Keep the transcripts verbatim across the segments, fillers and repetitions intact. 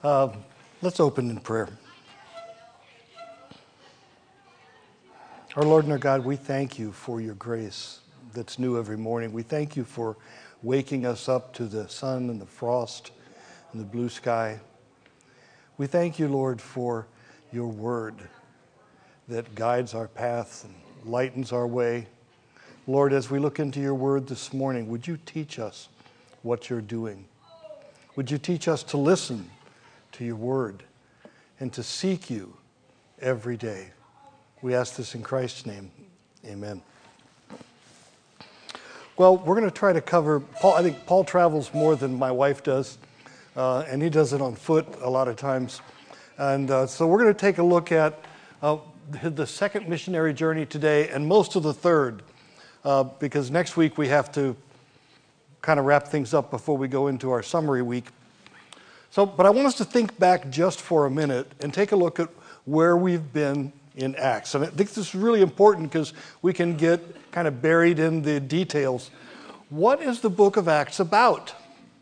Uh, let's open in prayer. Our Lord and our God, we thank you for your grace that's new every morning. We thank you for waking us up to the sun and the frost and the blue sky. We thank you, Lord, for your word that guides our paths and lightens our way. Lord, as we look into your word this morning, would you teach us what you're doing? Would you teach us to listen to your word and to seek you every day? We ask this in Christ's name. Amen. Well, we're going to try to cover, Paul, I think Paul travels more than my wife does, uh, and he does it on foot a lot of times. And uh, so we're going to take a look at uh, the second missionary journey today and most of the third, uh, because next week we have to kind of wrap things up before we go into our summary week. So, but I want us to think back just for a minute and take a look at where we've been in Acts. And I think this is really important because we can get kind of buried in the details. What is the book of Acts about?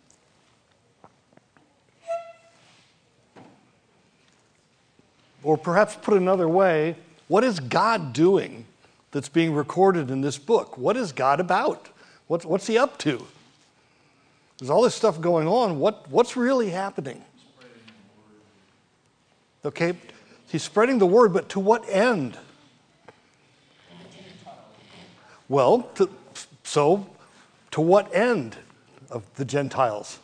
Or perhaps put another way, what is God doing that's being recorded in this book? What is God about? What's, what's he up to? There's all this stuff going on. What, what's really happening? Okay, he's spreading the word, but to what end? Well, to, so to what end of the Gentiles?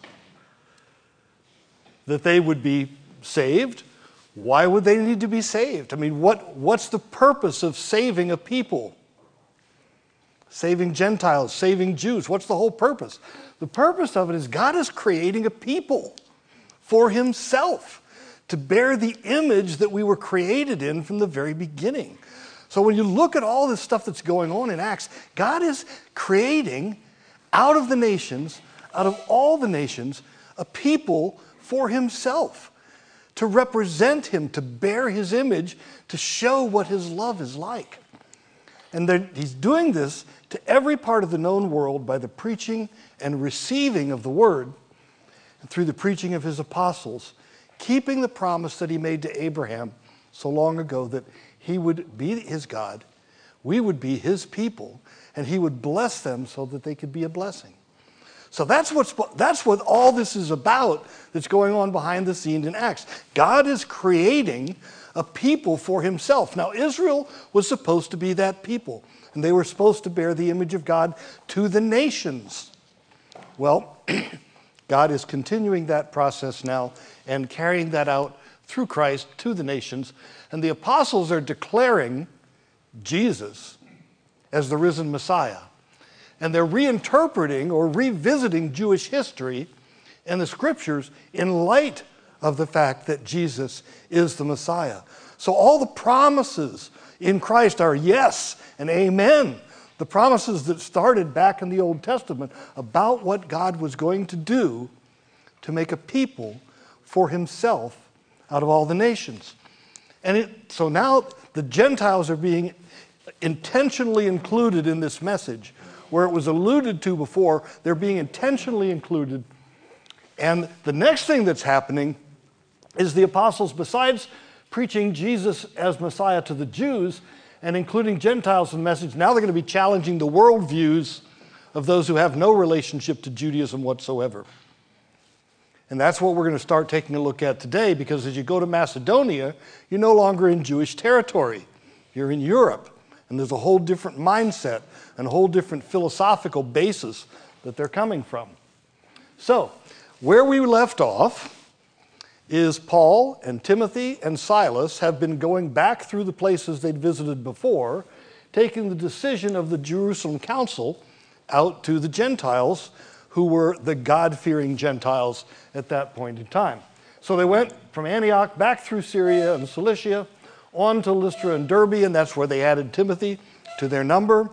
That they would be saved? Why would they need to be saved? I mean, what, what's the purpose of saving a people? Saving Gentiles, saving Jews. What's the whole purpose? The purpose of it is God is creating a people for himself to bear the image that we were created in from the very beginning. So when you look at all this stuff that's going on in Acts, God is creating out of the nations, out of all the nations, a people for himself, to represent him, to bear his image, to show what his love is like. And he's doing this to every part of the known world by the preaching and receiving of the word, and through the preaching of his apostles, keeping the promise that he made to Abraham so long ago that he would be his God, we would be his people, and he would bless them so that they could be a blessing. So that's what's that's what all this is about that's going on behind the scenes in Acts. God is creating a people for himself. Now, Israel was supposed to be that people, and they were supposed to bear the image of God to the nations. Well, God is continuing that process now and carrying that out through Christ to the nations, and the apostles are declaring Jesus as the risen Messiah. And they're reinterpreting or revisiting Jewish history and the scriptures in light of the fact that Jesus is the Messiah. So all the promises in Christ are yes and amen. The promises that started back in the Old Testament about what God was going to do to make a people for himself out of all the nations. And it, so now the Gentiles are being intentionally included in this message. Where it was alluded to before, they're being intentionally included. And the next thing that's happening is the apostles, besides preaching Jesus as Messiah to the Jews and including Gentiles in the message, now they're going to be challenging the worldviews of those who have no relationship to Judaism whatsoever. And that's what we're going to start taking a look at today, because as you go to Macedonia, you're no longer in Jewish territory. You're in Europe. And there's a whole different mindset and a whole different philosophical basis that they're coming from. So, where we left off is Paul and Timothy and Silas have been going back through the places they'd visited before, taking the decision of the Jerusalem Council out to the Gentiles, who were the God-fearing Gentiles at that point in time. So they went from Antioch back through Syria and Cilicia, on to Lystra and Derbe, and that's where they added Timothy to their number.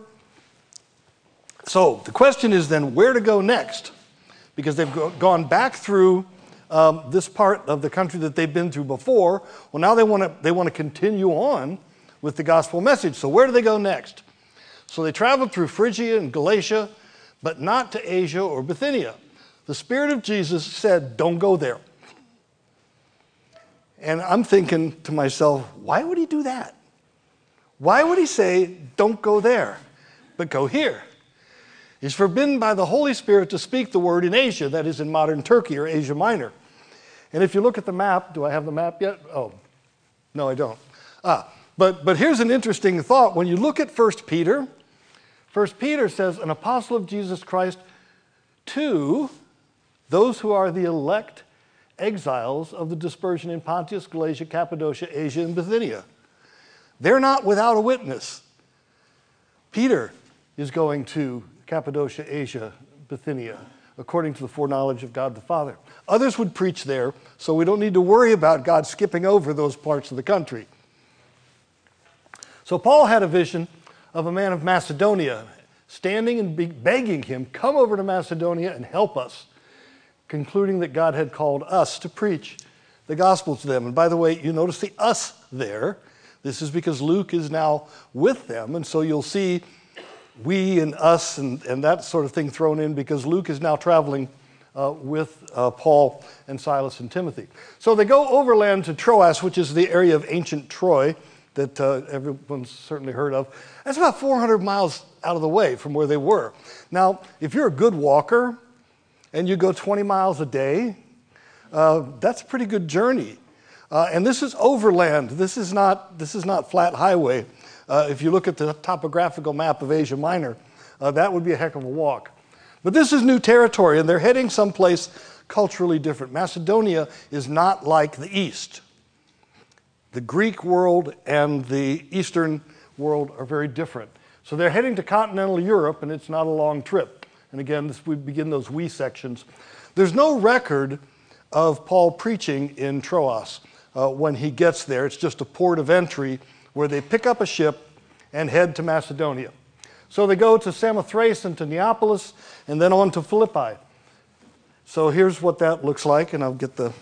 So the question is then where to go next, because they've go, gone back through um, this part of the country that they've been through before. Well, now they want to they want to continue on with the gospel message. So where do they go next? So they traveled through Phrygia and Galatia, but not to Asia or Bithynia. The Spirit of Jesus said, don't go there. And I'm thinking to myself, why would he do that? Why would he say, don't go there, but go here? He's forbidden by the Holy Spirit to speak the word in Asia, that is in modern Turkey or Asia Minor. And if you look at the map, do I have the map yet? Oh, no, I don't. Ah, but, but here's an interesting thought. When you look at First Peter, First Peter says, an apostle of Jesus Christ to those who are the elect exiles of the dispersion in Pontus, Galatia, Cappadocia, Asia, and Bithynia. They're not without a witness. Peter is going to Cappadocia, Asia, Bithynia, according to the foreknowledge of God the Father. Others would preach there, so we don't need to worry about God skipping over those parts of the country. So Paul had a vision of a man of Macedonia standing and begging him, come over to Macedonia and help us, concluding that God had called us to preach the gospel to them. And by the way, you notice the us there. This is because Luke is now with them, and so you'll see we and us and, and that sort of thing thrown in because Luke is now traveling uh, with uh, Paul and Silas and Timothy. So they go overland to Troas, which is the area of ancient Troy that uh, everyone's certainly heard of. That's about four hundred miles out of the way from where they were. Now, if you're a good walker and you go twenty miles a day, uh, that's a pretty good journey. Uh, and this is overland. This is not, this is not flat highway. Uh, if you look at the topographical map of Asia Minor, uh, that would be a heck of a walk. But this is new territory, and they're heading someplace culturally different. Macedonia is not like the East. The Greek world and the Eastern world are very different. So they're heading to continental Europe, and it's not a long trip. And again, this, we begin those we sections. There's no record of Paul preaching in Troas uh, when he gets there. It's just a port of entry where they pick up a ship and head to Macedonia. So they go to Samothrace and to Neapolis, and then on to Philippi. So here's what that looks like, and I'll get the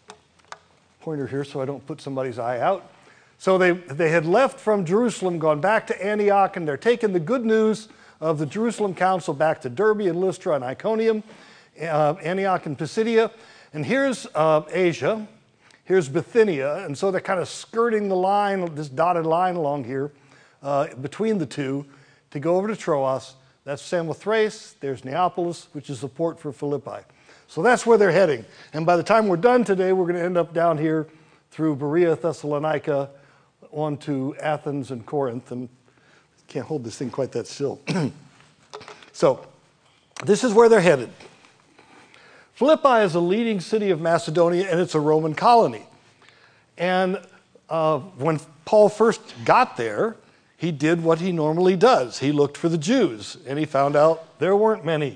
pointer here so I don't put somebody's eye out. So they, they had left from Jerusalem, gone back to Antioch, and they're taking the good news of the Jerusalem Council back to Derbe and Lystra and Iconium, uh, Antioch and Pisidia. And here's uh, Asia, here's Bithynia, and so they're kind of skirting the line, this dotted line along here uh, between the two to go over to Troas. That's Samothrace, there's Neapolis, which is the port for Philippi. So that's where they're heading. And by the time we're done today, we're going to end up down here through Berea, Thessalonica, on to Athens and Corinth. And can't hold this thing quite that still. So this is where they're headed. Philippi is a leading city of Macedonia, and it's a Roman colony. And uh, when Paul first got there, he did what he normally does. He looked for the Jews, and he found out there weren't many.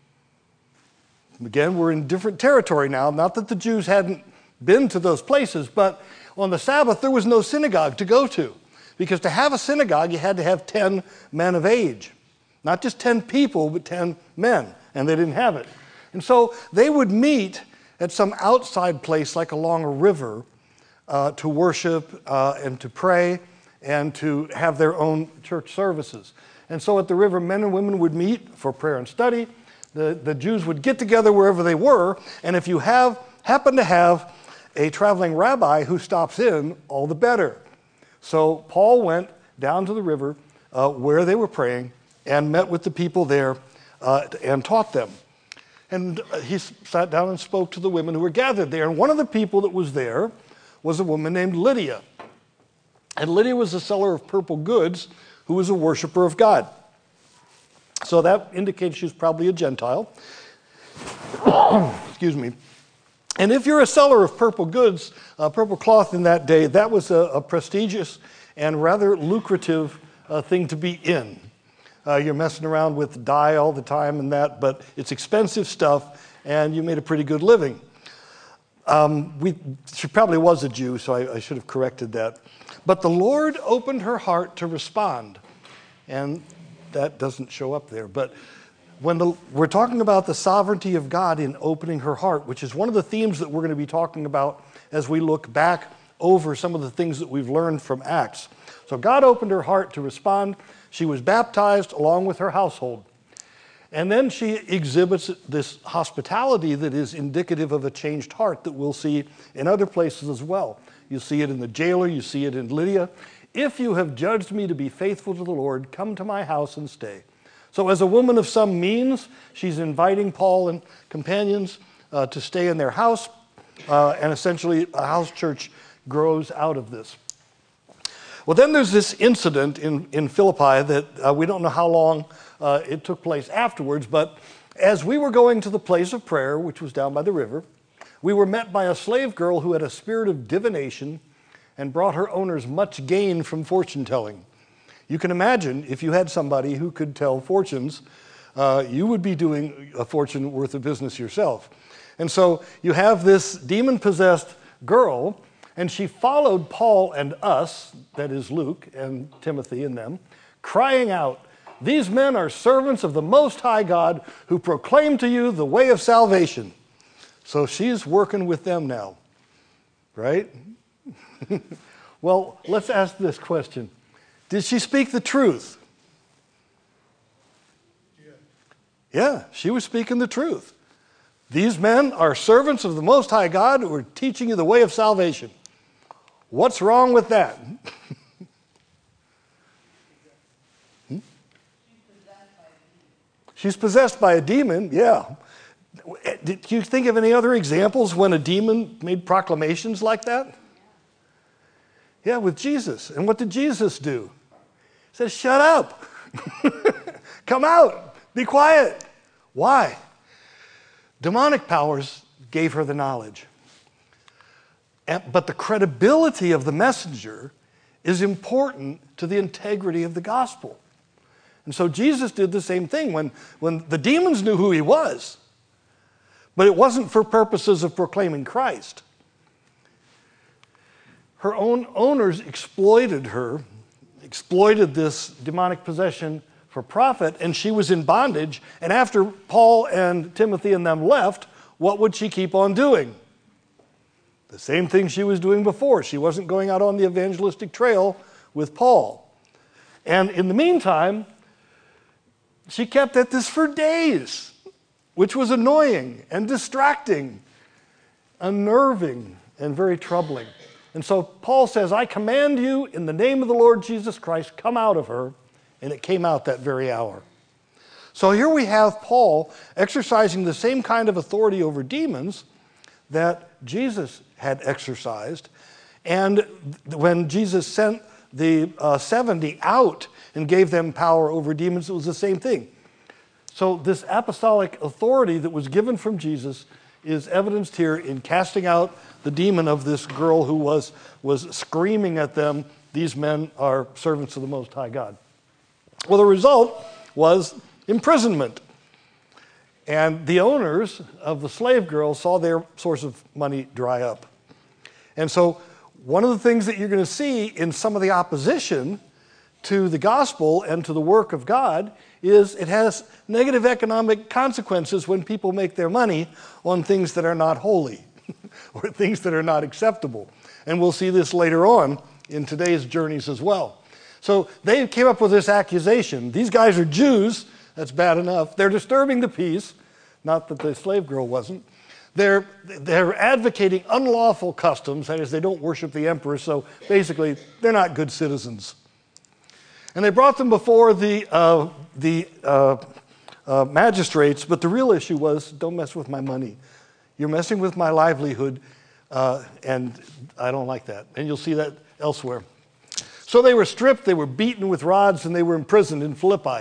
Again, we're in different territory now. Not that the Jews hadn't been to those places, but on the Sabbath, there was no synagogue to go to. Because to have a synagogue, you had to have ten men of age. Not just ten people, but ten men, and they didn't have it. And so they would meet at some outside place, like along a river, uh, to worship uh, and to pray and to have their own church services. And so at the river, men and women would meet for prayer and study. The, the Jews would get together wherever they were, and if you have happen to have a traveling rabbi who stops in, all the better. So Paul went down to the river uh, where they were praying and met with the people there uh, and taught them. And he sat down and spoke to the women who were gathered there. And one of the people that was there was a woman named Lydia. And Lydia was a seller of purple goods who was a worshiper of God. So that indicates she's probably a Gentile. Excuse me. And if you're a seller of purple goods, uh, purple cloth in that day, that was a, a prestigious and rather lucrative uh, thing to be in. Uh, you're messing around with dye all the time and that, but it's expensive stuff, and you made a pretty good living. Um, we, she probably was a Jew, so I, I should have corrected that. But the Lord opened her heart to respond, and that doesn't show up there. But when the, we're talking about the sovereignty of God in opening her heart, which is one of the themes that we're going to be talking about as we look back over some of the things that we've learned from Acts. So God opened her heart to respond. She was baptized along with her household. And then she exhibits this hospitality that is indicative of a changed heart that we'll see in other places as well. You see it in the jailer, you see it in Lydia. If you have judged me to be faithful to the Lord, come to my house and stay. So as a woman of some means, she's inviting Paul and companions uh, to stay in their house, uh, and essentially a house church grows out of this. Well, then there's this incident in, in Philippi that uh, we don't know how long uh, it took place afterwards, but as we were going to the place of prayer, which was down by the river, we were met by a slave girl who had a spirit of divination and brought her owners much gain from fortune telling. You can imagine if you had somebody who could tell fortunes, uh, you would be doing a fortune worth of business yourself. And so you have this demon-possessed girl, and she followed Paul and us, that is Luke and Timothy and them, crying out, "These men are servants of the Most High God who proclaim to you the way of salvation." So she's working with them now, right? Well, let's ask this question. Did she speak the truth? Yeah. Yeah, she was speaking the truth. These men are servants of the Most High God who are teaching you the way of salvation. What's wrong with that? hmm? She's possessed by a demon, yeah. Did you think of any other examples when a demon made proclamations like that? Yeah, with Jesus. And what did Jesus do? He says, "Shut up. Come out. Be quiet." Why? Demonic powers gave her the knowledge. But the credibility of the messenger is important to the integrity of the gospel. And so Jesus did the same thing when, when the demons knew who he was, but it wasn't for purposes of proclaiming Christ. Her own owners exploited her, exploited this demonic possession for profit, and she was in bondage. And after Paul and Timothy and them left, what would she keep on doing? The same thing she was doing before. She wasn't going out on the evangelistic trail with Paul. And in the meantime, she kept at this for days, which was annoying and distracting, unnerving, and very troubling. And so Paul says, "I command you in the name of the Lord Jesus Christ, come out of her." And it came out that very hour. So here we have Paul exercising the same kind of authority over demons that Jesus had exercised. And when Jesus sent the uh, seventy out and gave them power over demons, it was the same thing. So this apostolic authority that was given from Jesus is evidenced here in casting out the demon of this girl who was, was screaming at them, "These men are servants of the Most High God." Well, the result was imprisonment. And the owners of the slave girl saw their source of money dry up. And so one of the things that you're going to see in some of the opposition to the gospel and to the work of God is it has negative economic consequences when people make their money on things that are not holy or things that are not acceptable. And we'll see this later on in today's journeys as well. So they came up with this accusation. These guys are Jews. That's bad enough. They're disturbing the peace. Not that the slave girl wasn't. They're, they're advocating unlawful customs. That is, they don't worship the emperor. So basically, they're not good citizens. And they brought them before the, uh, the uh, uh, magistrates. But the real issue was, don't mess with my money. You're messing with my livelihood. Uh, and I don't like that. And you'll see that elsewhere. So they were stripped, they were beaten with rods, and they were imprisoned in Philippi.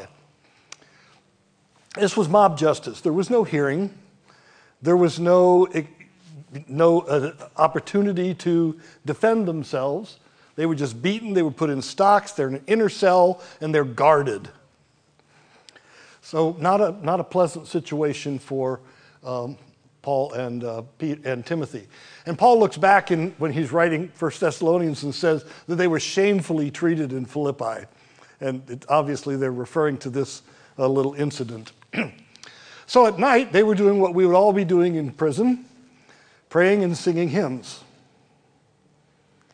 This was mob justice. There was no hearing. There was no, no uh, opportunity to defend themselves. They were just beaten, they were put in stocks, they're in an inner cell, and they're guarded. So not a, not a pleasant situation for um, Paul and, uh, Pete and Timothy. And Paul looks back in, when he's writing First Thessalonians and says that they were shamefully treated in Philippi. And it, obviously they're referring to this uh, little incident. So at night, they were doing what we would all be doing in prison, praying and singing hymns.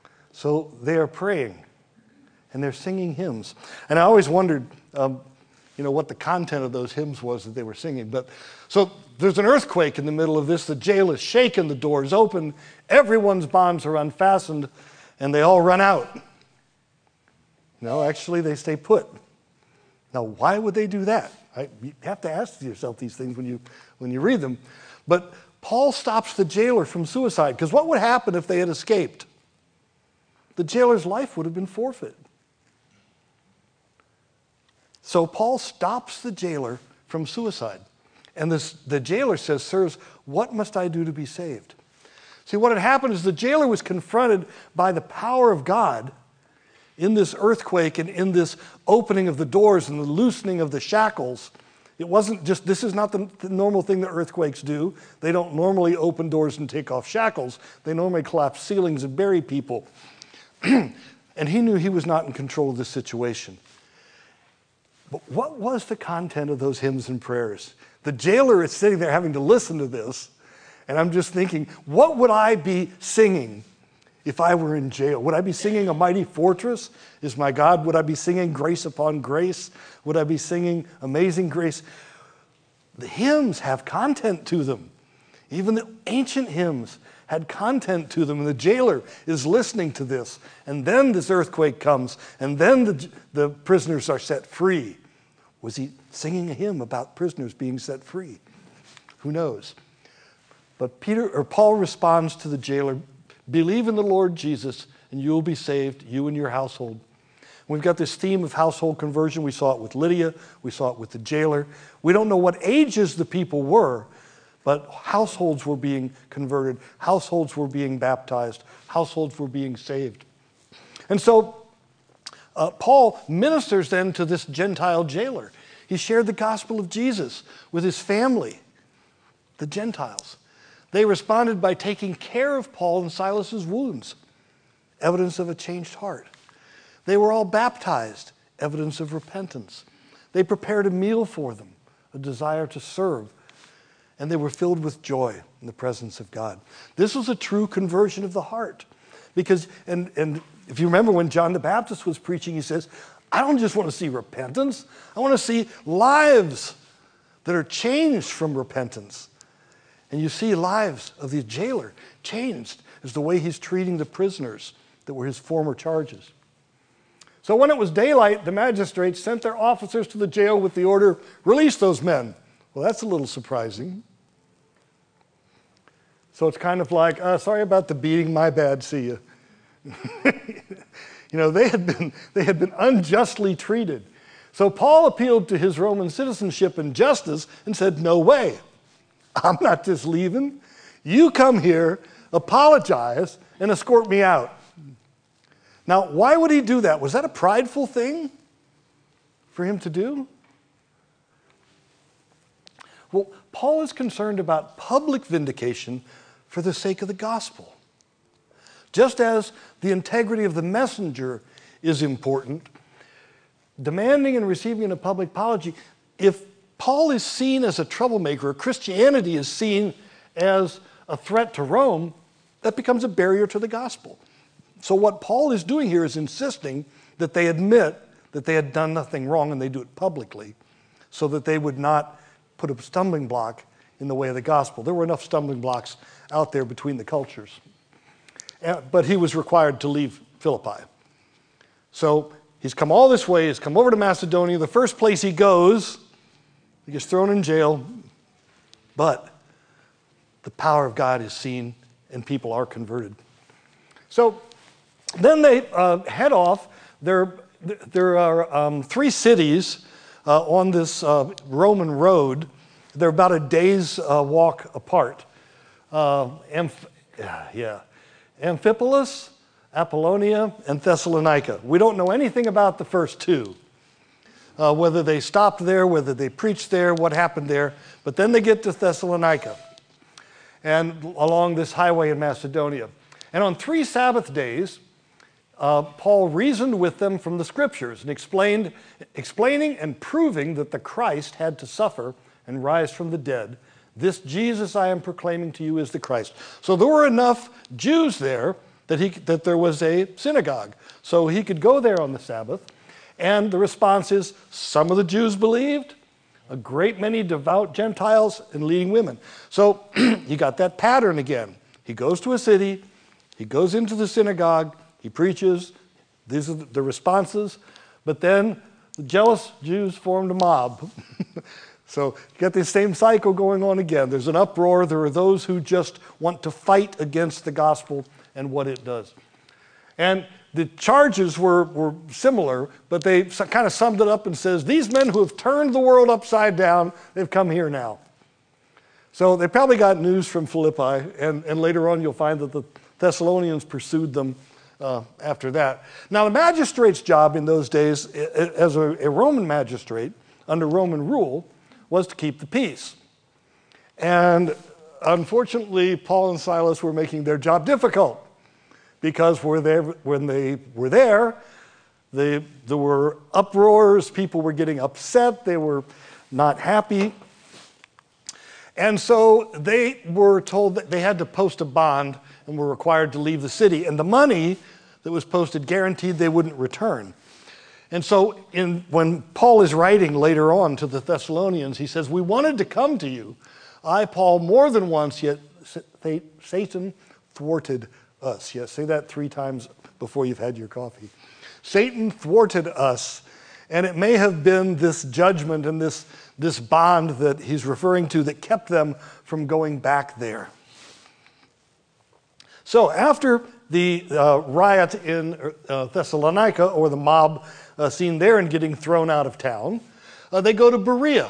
So they are praying and they're singing hymns. And I always wondered, um, you know, what the content of those hymns was that they were singing. But so there's an earthquake in the middle of this. The jail is shaken, the door is open, everyone's bonds are unfastened, and they all run out. No, actually, they stay put. Now, why would they do that? I, you have to ask yourself these things when you, when you read them. But Paul stops the jailer from suicide, because what would happen if they had escaped? The jailer's life would have been forfeit. So Paul stops the jailer from suicide. And this, the jailer says, "Sirs, what must I do to be saved?" See, what had happened is the jailer was confronted by the power of God in this earthquake and in this opening of the doors and the loosening of the shackles. It wasn't just, this is not the, the normal thing that earthquakes do. They don't normally open doors and take off shackles. They normally collapse ceilings and bury people. And he knew he was not in control of the situation. But what was the content of those hymns and prayers? The jailer is sitting there having to listen to this, and I'm just thinking, what would I be singing if I were in jail? Would I be singing "A Mighty Fortress Is My God"? Would I be singing "Grace Upon Grace"? Would I be singing "Amazing Grace"? The hymns have content to them. Even the ancient hymns had content to them, and the jailer is listening to this. And then this earthquake comes, and then the, the prisoners are set free. Was he singing a hymn about prisoners being set free? Who knows? But Peter or Paul responds to the jailer, "Believe in the Lord Jesus, and you will be saved, you and your household." We've got this theme of household conversion. We saw it with Lydia. We saw it with the jailer. We don't know what ages the people were, but households were being converted. Households were being baptized. Households were being saved. And so uh, Paul ministers then to this Gentile jailer. He shared the gospel of Jesus with his family, the Gentiles. They responded by taking care of Paul and Silas's wounds, evidence of a changed heart. They were all baptized, evidence of repentance. They prepared a meal for them, a desire to serve, and they were filled with joy in the presence of God. This was a true conversion of the heart. Because, and, and if you remember when John the Baptist was preaching, he says, "I don't just want to see repentance, I want to see lives that are changed from repentance." And you see lives of the jailer changed as the way he's treating the prisoners that were his former charges. So when it was daylight, the magistrates sent their officers to the jail with the order, "Release those men." Well, that's a little surprising. So it's kind of like, uh, "Sorry about the beating, my bad, see you." You know, they had been, they had been unjustly treated. So Paul appealed to his Roman citizenship and justice and said, "No way. I'm not just leaving. You come here, apologize, and escort me out." Now, why would he do that? Was that a prideful thing for him to do? Well, Paul is concerned about public vindication for the sake of the gospel. Just as the integrity of the messenger is important, demanding and receiving a public apology, if Paul is seen as a troublemaker, or Christianity is seen as a threat to Rome, that becomes a barrier to the gospel. So what Paul is doing here is insisting that they admit that they had done nothing wrong, and they do it publicly, so that they would not put a stumbling block in the way of the gospel. There were enough stumbling blocks out there between the cultures. But he was required to leave Philippi. So he's come all this way, he's come over to Macedonia. The first place he goes, he gets thrown in jail, but the power of God is seen and people are converted. So then they uh, head off. There, there are um, three cities uh, on this uh, Roman road. They're about a day's uh, walk apart. Uh, Amph- yeah, Amphipolis, Apollonia, and Thessalonica. We don't know anything about the first two. Uh, whether they stopped there, whether they preached there, what happened there. But then they get to Thessalonica and along this highway in Macedonia. And on three Sabbath days, uh, Paul reasoned with them from the scriptures and explained, explaining and proving that the Christ had to suffer and rise from the dead. This Jesus I am proclaiming to you is the Christ. So there were enough Jews there that, he, that there was a synagogue. So he could go there on the Sabbath. And the response is, some of the Jews believed, a great many devout Gentiles and leading women. So you got that pattern again. He goes to a city, he goes into the synagogue, he preaches, these are the responses, but then the jealous Jews formed a mob. So you get this same cycle going on again. There's an uproar. There are those who just want to fight against the gospel and what it does. And the charges were, were similar, but they kind of summed it up and says, these men who have turned the world upside down, they've come here now. So they probably got news from Philippi, and, and later on you'll find that the Thessalonians pursued them uh, after that. Now the magistrate's job in those days, as a, a Roman magistrate, under Roman rule, was to keep the peace. And unfortunately, Paul and Silas were making their job difficult, because were there, when they were there, they, there were uproars, people were getting upset, they were not happy. And so they were told that they had to post a bond and were required to leave the city. And the money that was posted guaranteed they wouldn't return. And so in, when Paul is writing later on to the Thessalonians, he says, we wanted to come to you. I, Paul, more than once, yet Satan thwarted us. Yes, say that three times before you've had your coffee. Satan thwarted us, and it may have been this judgment and this, this bond that he's referring to that kept them from going back there. So after the uh, riot in uh, Thessalonica, or the mob uh, seen there and getting thrown out of town, uh, they go to Berea.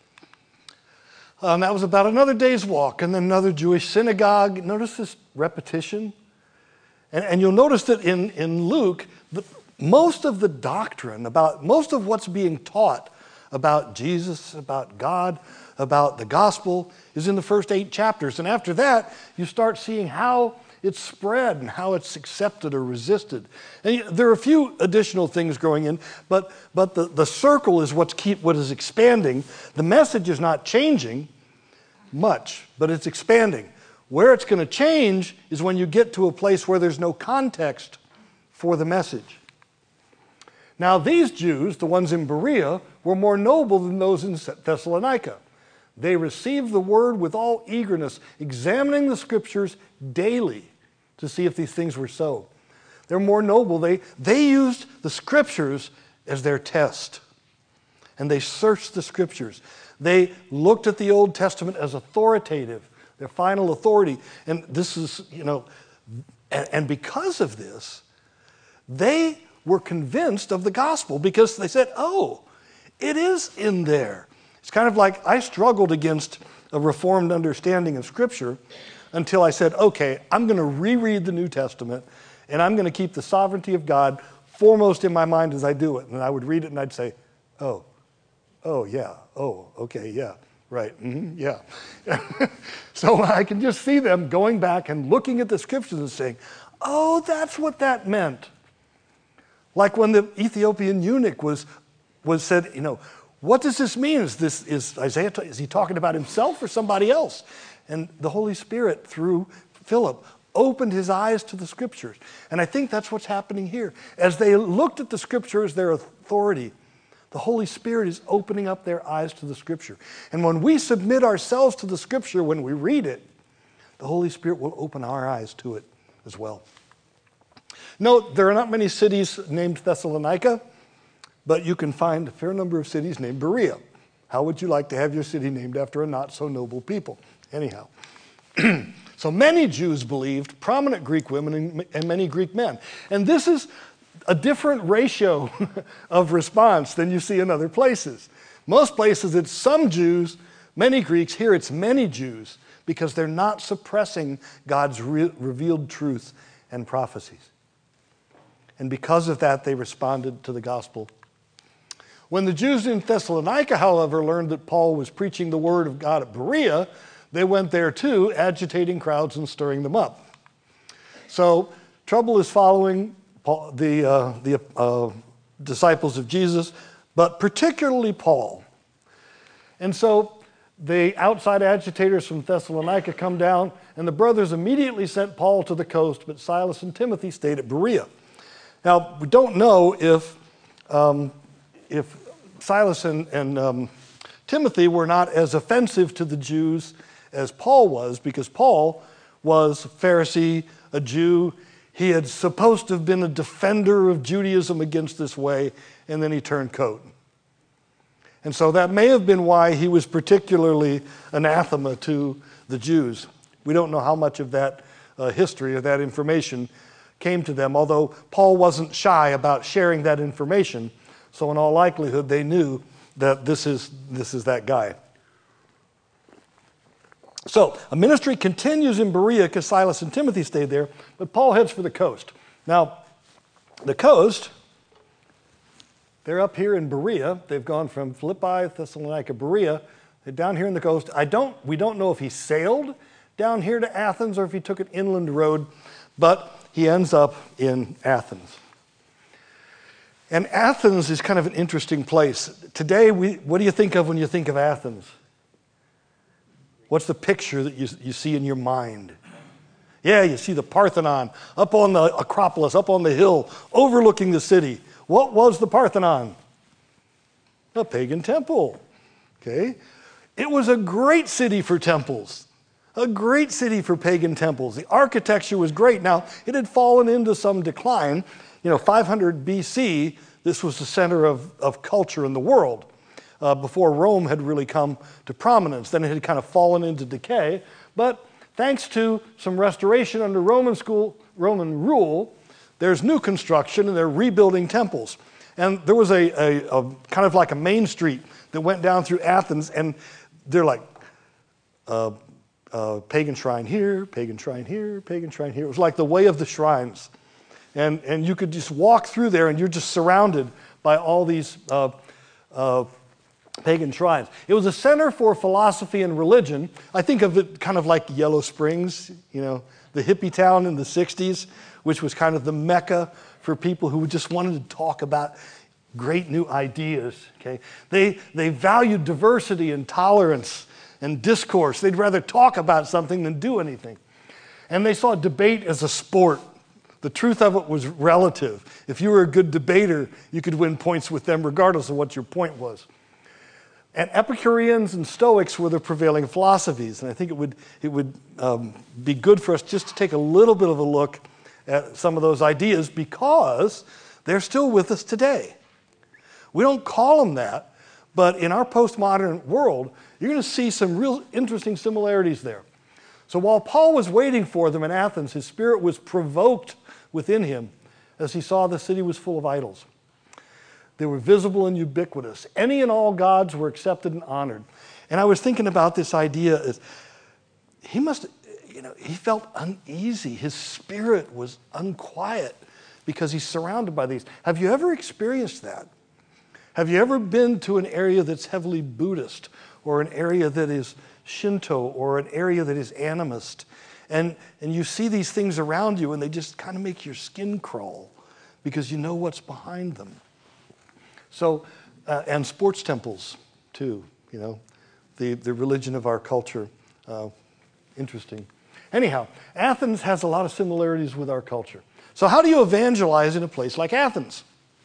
Um, that was about another day's walk, and then another Jewish synagogue. Notice this repetition. And, and you'll notice that in, in Luke, the, most of the doctrine, about most of what's being taught about Jesus, about God, about the gospel, is in the first eight chapters. And after that, you start seeing how it's spread and how it's accepted or resisted. And there are a few additional things growing in, but, but the, the circle is what's keep, what is expanding. The message is not changing much, but it's expanding. Where it's going to change is when you get to a place where there's no context for the message. Now these Jews, the ones in Berea, were more noble than those in Thessalonica. They received the word with all eagerness, examining the scriptures daily to see if these things were so. They're more noble. They, they used the scriptures as their test. And they searched the scriptures. They looked at the Old Testament as authoritative, their final authority. And this is, you know, and, and because of this, they were convinced of the gospel, because they said, oh, it is in there. It's kind of like I struggled against a reformed understanding of Scripture until I said, okay, I'm going to reread the New Testament, and I'm going to keep the sovereignty of God foremost in my mind as I do it. And I would read it and I'd say, oh, oh yeah, oh, okay, yeah, right, mm-hmm, yeah. So I can just see them going back and looking at the Scriptures and saying, oh, that's what that meant. Like when the Ethiopian eunuch was, was said, you know, what does this mean? Is this is Isaiah? Is he talking about himself or somebody else? And the Holy Spirit, through Philip, opened his eyes to the Scriptures. And I think that's what's happening here. As they looked at the Scripture as their authority, the Holy Spirit is opening up their eyes to the Scripture. And when we submit ourselves to the Scripture, when we read it, the Holy Spirit will open our eyes to it as well. Note, there are not many cities named Thessalonica, but you can find a fair number of cities named Berea. How would you like to have your city named after a not-so-noble people? Anyhow. So many Jews believed, prominent Greek women and many Greek men. And this is a different ratio of response than you see in other places. Most places it's some Jews, many Greeks. Here it's many Jews, because they're not suppressing God's re- revealed truth and prophecies. And because of that, they responded to the gospel. When the Jews in Thessalonica, however, learned that Paul was preaching the word of God at Berea, they went there too, agitating crowds and stirring them up. So trouble is following Paul, the, uh, the uh, disciples of Jesus, but particularly Paul. And so the outside agitators from Thessalonica come down, and the brothers immediately sent Paul to the coast, but Silas and Timothy stayed at Berea. Now, we don't know if um, if Silas and, and um, Timothy were not as offensive to the Jews as Paul was, because Paul was a Pharisee, a Jew. He had supposed to have been a defender of Judaism against this way, and then he turned coat. And so that may have been why he was particularly anathema to the Jews. We don't know how much of that uh, history or that information came to them, although Paul wasn't shy about sharing that information. So in all likelihood, they knew that this is, this is that guy. So a ministry continues in Berea because Silas and Timothy stayed there, but Paul heads for the coast. Now, the coast, they're up here in Berea. They've gone from Philippi, Thessalonica, Berea. They're down here in the coast. I don't, we don't know if he sailed down here to Athens or if he took an inland road, but he ends up in Athens. And Athens is kind of an interesting place. Today, we, what do you think of when you think of Athens? What's the picture that you, you see in your mind? Yeah, you see the Parthenon up on the Acropolis, up on the hill, overlooking the city. What was the Parthenon? A pagan temple. Okay? It was a great city for temples. A great city for pagan temples. The architecture was great. Now, it had fallen into some decline. You know, five hundred B C, this was the center of, of culture in the world uh, before Rome had really come to prominence. Then it had kind of fallen into decay. But thanks to some restoration under Roman school, Roman rule, there's new construction and they're rebuilding temples. And there was a, a, a kind of like a main street that went down through Athens, and they're like, uh, Uh, pagan shrine here, pagan shrine here, pagan shrine here. It was like the way of the shrines. And, and you could just walk through there and you're just surrounded by all these uh, uh, pagan shrines. It was a center for philosophy and religion. I think of it kind of like Yellow Springs, you know, the hippie town in the sixties, which was kind of the mecca for people who just wanted to talk about great new ideas. Okay, They, they valued diversity and tolerance and discourse. They'd rather talk about something than do anything. And they saw debate as a sport. The truth of it was relative. If you were a good debater, you could win points with them regardless of what your point was. And Epicureans and Stoics were the prevailing philosophies. And I think it would, it would um, be good for us just to take a little bit of a look at some of those ideas because they're still with us today. We don't call them that, but in our postmodern world, you're going to see some real interesting similarities there. So while Paul was waiting for them in Athens, his spirit was provoked within him as he saw the city was full of idols. They were visible and ubiquitous. Any and all gods were accepted and honored. And I was thinking about this idea is he must, you know, he felt uneasy. His spirit was unquiet because he's surrounded by these. Have you ever experienced that? Have you ever been to an area that's heavily Buddhist, or an area that is Shinto, or an area that is animist, and, and you see these things around you and they just kind of make your skin crawl because you know what's behind them? So, uh, and sports temples too, you know, the, the religion of our culture. Uh, interesting. Anyhow, Athens has a lot of similarities with our culture. So how do you evangelize in a place like Athens?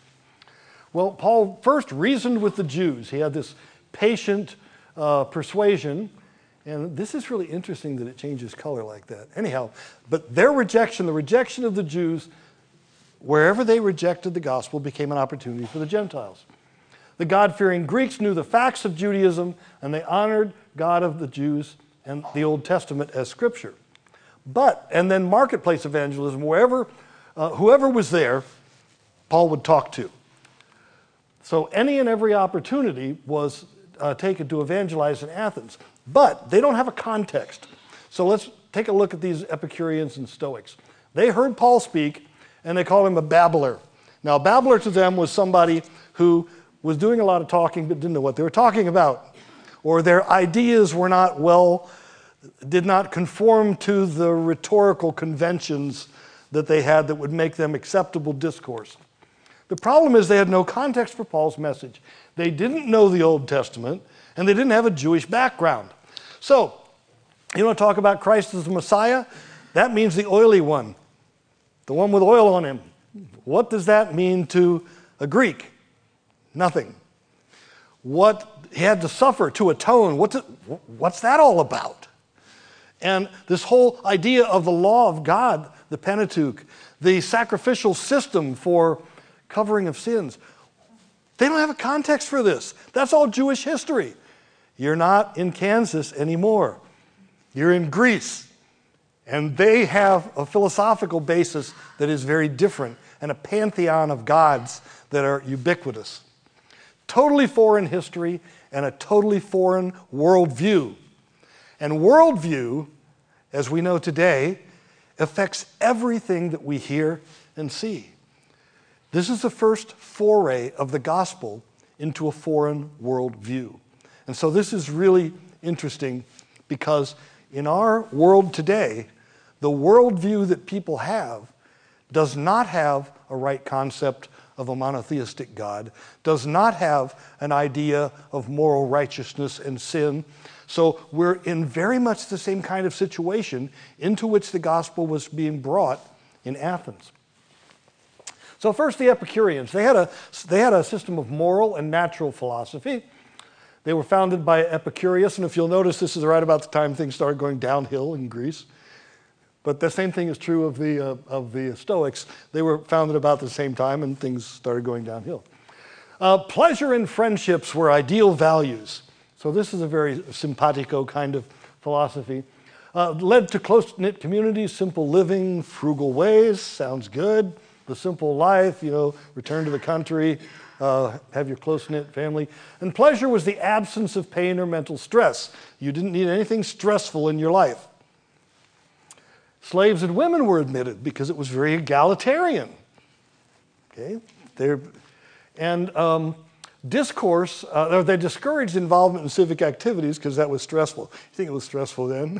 Well, Paul first reasoned with the Jews. He had this patient uh, persuasion, and this is really interesting that it changes color like that. Anyhow, but their rejection, the rejection of the Jews, wherever they rejected the gospel, became an opportunity for the Gentiles. The God-fearing Greeks knew the facts of Judaism, and they honored God of the Jews and the Old Testament as Scripture. But, and then marketplace evangelism, wherever, uh, whoever was there, Paul would talk to. So any and every opportunity was uh, taken to evangelize in Athens. But they don't have a context. So let's take a look at these Epicureans and Stoics. They heard Paul speak, and they called him a babbler. Now, a babbler to them was somebody who was doing a lot of talking but didn't know what they were talking about. Or their ideas were not well, did not conform to the rhetorical conventions that they had that would make them acceptable discourse. The problem is they had no context for Paul's message. They didn't know the Old Testament, and they didn't have a Jewish background. So, you want to talk about Christ as the Messiah? That means the oily one, the one with oil on him. What does that mean to a Greek? Nothing. What he had to suffer to atone, what's, it, what's that all about? And this whole idea of the law of God, the Pentateuch, the sacrificial system for covering of sins, they don't have a context for this. That's all Jewish history. You're not in Kansas anymore. You're in Greece. And they have a philosophical basis that is very different and a pantheon of gods that are ubiquitous. Totally foreign history and a totally foreign worldview. And worldview, as we know today, affects everything that we hear and see. This is the first foray of the gospel into a foreign worldview. And so this is really interesting because in our world today, the worldview that people have does not have a right concept of a monotheistic God, does not have an idea of moral righteousness and sin. So we're in very much the same kind of situation into which the gospel was being brought in Athens. So first, the Epicureans. They had a, they had a system of moral and natural philosophy. They were founded by Epicurus, and if you'll notice, this is right about the time things started going downhill in Greece. But the same thing is true of the, uh, of the Stoics. They were founded about the same time, and things started going downhill. Uh, pleasure and friendships were ideal values. So this is a very simpatico kind of philosophy. Uh, led to close-knit communities, simple living, frugal ways, sounds good. The simple life, you know, return to the country, uh, have your close-knit family. And pleasure was the absence of pain or mental stress. You didn't need anything stressful in your life. Slaves and women were admitted because it was very egalitarian. Okay, They're, and um, discourse, uh, they discouraged involvement in civic activities because that was stressful. You think it was stressful then?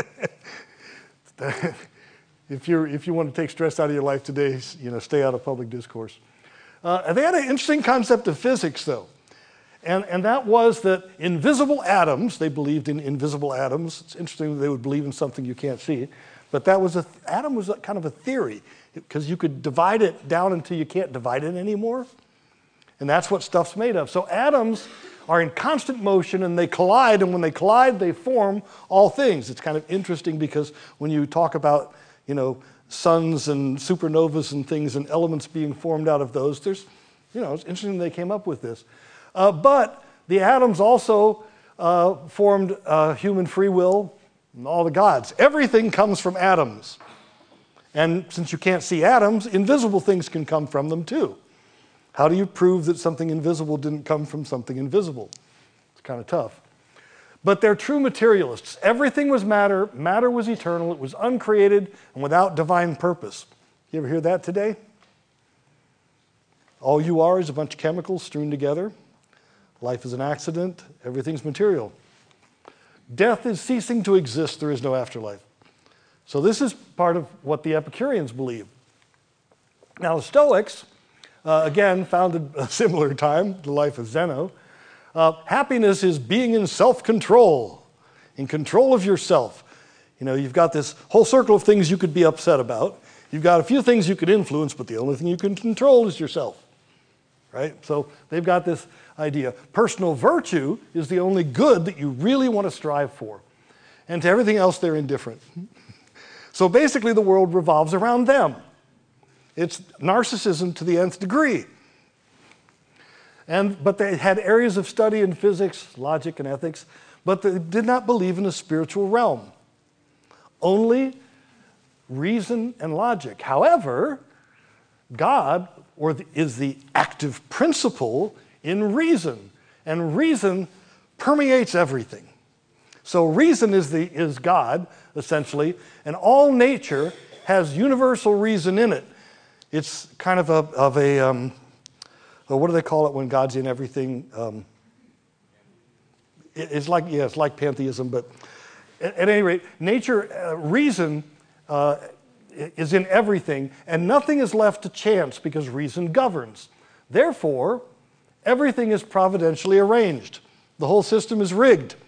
if you're if you want to take stress out of your life today, you know, stay out of public discourse. Uh, they had an interesting concept of physics, though, and and that was that invisible atoms. They believed in invisible atoms. It's interesting that they would believe in something you can't see. But that was a, atom was a, kind of a theory, because you could divide it down until you can't divide it anymore. And that's what stuff's made of. So atoms are in constant motion and they collide, and when they collide, they form all things. It's kind of interesting because when you talk about, you know, suns and supernovas and things and elements being formed out of those, there's, you know, it's interesting they came up with this. Uh, but the atoms also uh, formed uh, human free will, and all the gods. Everything comes from atoms. And since you can't see atoms, invisible things can come from them too. How do you prove that something invisible didn't come from something invisible? It's kind of tough. But they're true materialists. Everything was matter. Matter was eternal. It was uncreated and without divine purpose. You ever hear that today? All you are is a bunch of chemicals strewn together. Life is an accident. Everything's material. Death is ceasing to exist. There is no afterlife. So this is part of what the Epicureans believe. Now the Stoics, uh, again, founded a similar time, the life of Zeno. Uh, happiness is being in self-control, in control of yourself. You know, you've got this whole circle of things you could be upset about. You've got a few things you could influence, but the only thing you can control is yourself. Right? So they've got this idea. Personal virtue is the only good that you really want to strive for. And to everything else, they're indifferent. So basically, the world revolves around them. It's narcissism to the nth degree. And, but they had areas of study in physics, logic, and ethics, but they did not believe in a spiritual realm. Only reason and logic. However, God or the, is the active principle in reason, and reason permeates everything. So reason is, the, is God, essentially, and all nature has universal reason in it. It's kind of a, of a um, what do they call it when God's in everything? Um, it, it's like, yeah, it's like pantheism, but at, at any rate, nature, uh, reason, uh, is in everything, and nothing is left to chance because reason governs. Therefore, everything is providentially arranged. The whole system is rigged.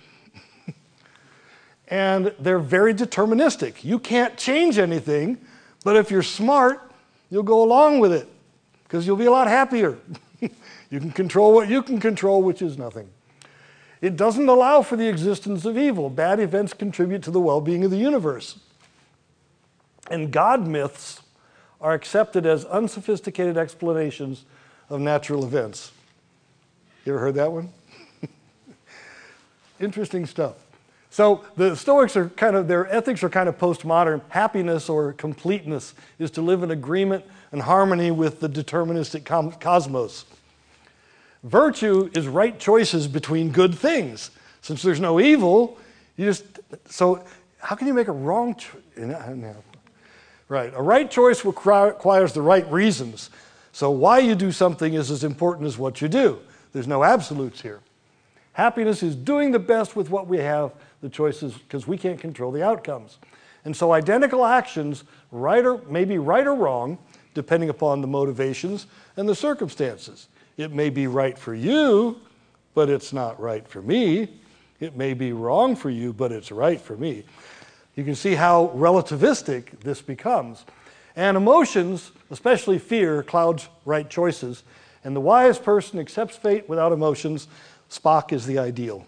And they're very deterministic. You can't change anything, but if you're smart, you'll go along with it because you'll be a lot happier. You can control what you can control, which is nothing. It doesn't allow for the existence of evil. Bad events contribute to the well-being of the universe. And God myths are accepted as unsophisticated explanations of natural events. You ever heard that one? Interesting stuff. So the Stoics are kind of, their ethics are kind of postmodern. Happiness or completeness is to live in agreement and harmony with the deterministic cosmos. Virtue is right choices between good things. Since there's no evil, you just, so how can you make a wrong choice? Right, a right choice requires the right reasons. So why you do something is as important as what you do. There's no absolutes here. Happiness is doing the best with what we have, the choices, because we can't control the outcomes. And so identical actions, right or maybe right or wrong, depending upon the motivations and the circumstances. It may be right for you, but it's not right for me. It may be wrong for you, but it's right for me. You can see how relativistic this becomes. And emotions, especially fear, clouds right choices. And the wise person accepts fate without emotions. Spock is the ideal.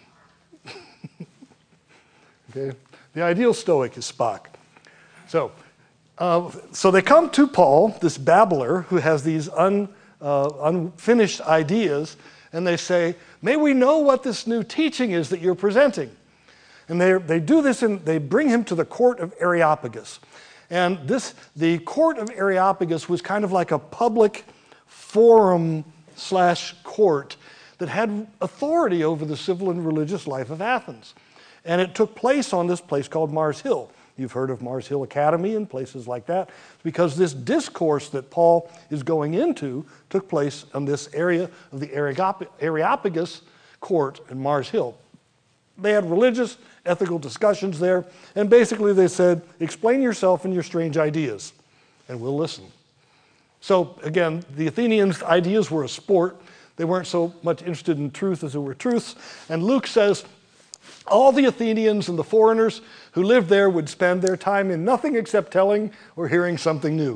Okay? The ideal Stoic is Spock. So, uh, so they come to Paul, this babbler who has these un, uh, unfinished ideas, and they say, may we know what this new teaching is that you're presenting? And they, they do this, and they bring him to the court of Areopagus. And this, the court of Areopagus was kind of like a public forum slash court that had authority over the civil and religious life of Athens. And it took place on this place called Mars Hill. You've heard of Mars Hill Academy and places like that, because this discourse that Paul is going into took place on this area of the Areopagus court in Mars Hill. They had religious, ethical discussions there, and basically they said, explain yourself and your strange ideas, and we'll listen. So again, the Athenians' ideas were a sport. They weren't so much interested in truth as they were truths. And Luke says, all the Athenians and the foreigners who lived there would spend their time in nothing except telling or hearing something new.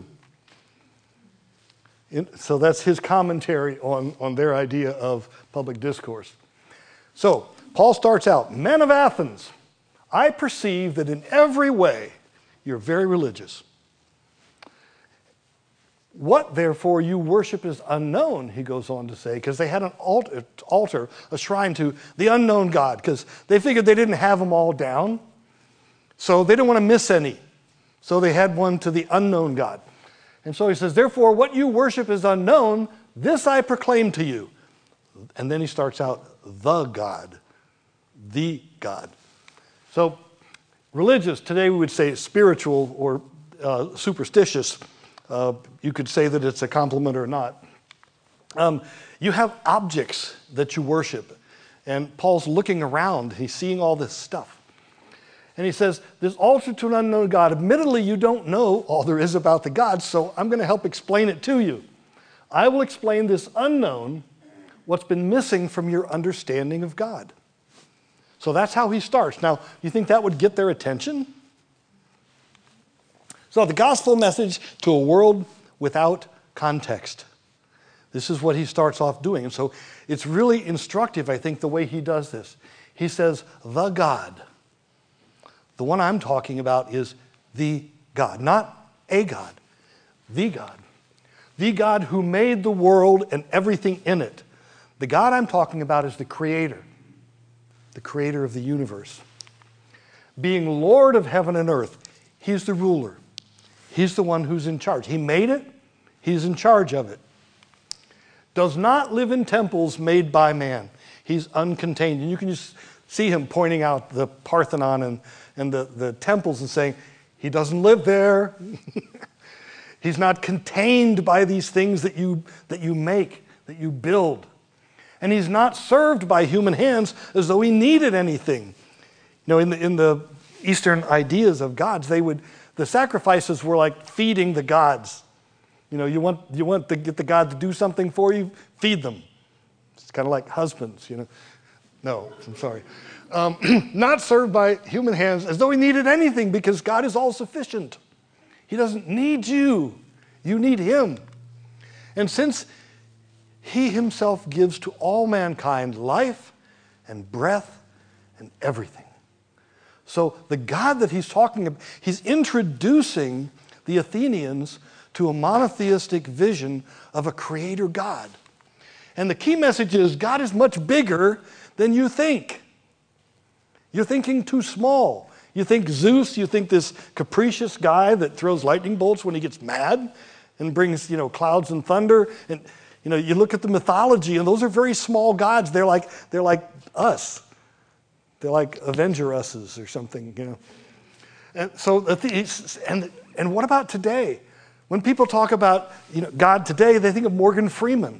In, so that's his commentary on, on their idea of public discourse. So Paul starts out, men of Athens, I perceive that in every way you're very religious. What, therefore, you worship is unknown, he goes on to say, because they had an altar, altar, a shrine to the unknown God, because they figured they didn't have them all down, so they didn't want to miss any. So they had one to the unknown God. And so he says, therefore, what you worship is unknown, this I proclaim to you. And then he starts out, the God, the God. So religious, today we would say spiritual or uh, superstitious. Uh, you could say that it's a compliment or not. Um, you have objects that you worship. And Paul's looking around. He's seeing all this stuff. And he says, this altar to an unknown God. Admittedly, you don't know all there is about the gods, so I'm going to help explain it to you. I will explain this unknown, what's been missing from your understanding of God. So that's how he starts. Now, you think that would get their attention? So the gospel message to a world without context. This is what he starts off doing. And so it's really instructive, I think, the way he does this. He says, the God. The one I'm talking about is the God, not a God, the God. The God who made the world and everything in it. The God I'm talking about is the creator, the creator of the universe. Being Lord of heaven and earth, he's the ruler. He's the one who's in charge. He made it. He's in charge of it. Does not live in temples made by man. He's uncontained. And you can just see him pointing out the Parthenon and, and the, the temples and saying, he doesn't live there. He's not contained by these things that you, that you make, that you build. And he's not served by human hands as though he needed anything. You know, in the, in the Eastern ideas of gods, they would... The sacrifices were like feeding the gods. You know, you want, you want to get the god to do something for you, feed them. It's kind of like husbands, you know. No, I'm sorry. Um, not served by human hands as though he needed anything, because God is all sufficient. He doesn't need you. You need him. And since he himself gives to all mankind life and breath and everything. So the God that he's talking about, he's introducing the Athenians to a monotheistic vision of a creator God. And the key message is God is much bigger than you think. You're thinking too small. You think Zeus, you think this capricious guy that throws lightning bolts when he gets mad and brings, you know, clouds and thunder. And, you know, you look at the mythology and those are very small gods. They're like, they're like us. They're like Avenger Us's or something, you know. And so, and, and what about today? When people talk about, you know, God today, they think of Morgan Freeman.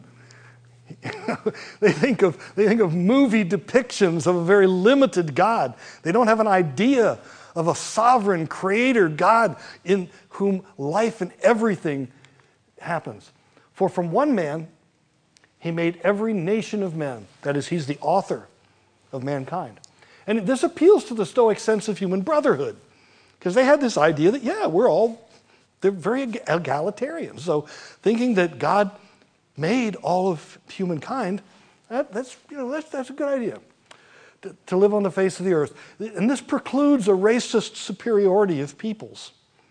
they think of they think of movie depictions of a very limited God. They don't have an idea of a sovereign creator God in whom life and everything happens. For from one man, he made every nation of men. That is, he's the author of mankind. And this appeals to the Stoic sense of human brotherhood, because they had this idea that, yeah, we're all, they're very egalitarian. So thinking that God made all of humankind, that, that's, you know, that's, that's a good idea, to, to live on the face of the earth. And this precludes a racist superiority of peoples,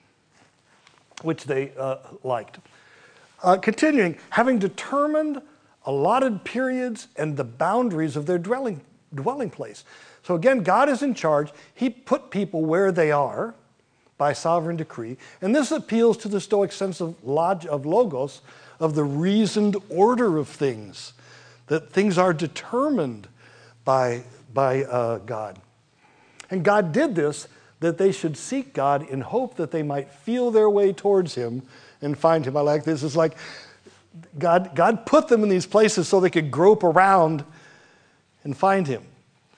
which they uh, liked. Uh, continuing, having determined allotted periods and the boundaries of their dwelling, dwelling place. So again, God is in charge. He put people where they are by sovereign decree. And this appeals to the Stoic sense of, log, of logos, of the reasoned order of things, that things are determined by, by uh, God. And God did this, that they should seek God in hope that they might feel their way towards him and find him. I like this. It's like God, God put them in these places so they could grope around and find him.